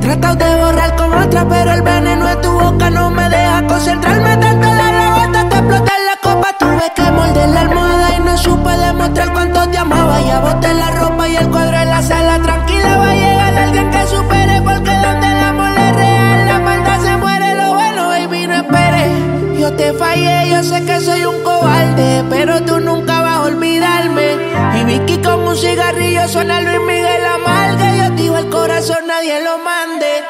Tratado de borrar con otra, pero el veneno de tu boca no me deja concentrarme tanto. La rebota, te exploté en la copa. Tuve que morder la almohada y no supe demostrar cuánto te amaba. Ya boté la ropa y el cuadro en la sala. Tranquila, va a llegar alguien que supere, porque donde el amor es real, la maldad se muere. Lo bueno, baby, no esperes. Yo te fallé, yo sé que soy un cobarde, pero tú nunca vas a olvidarme. Y Vicky como un cigarrillo suena Luis Miguel Amarga. Yo digo el corazón, nadie lo manda.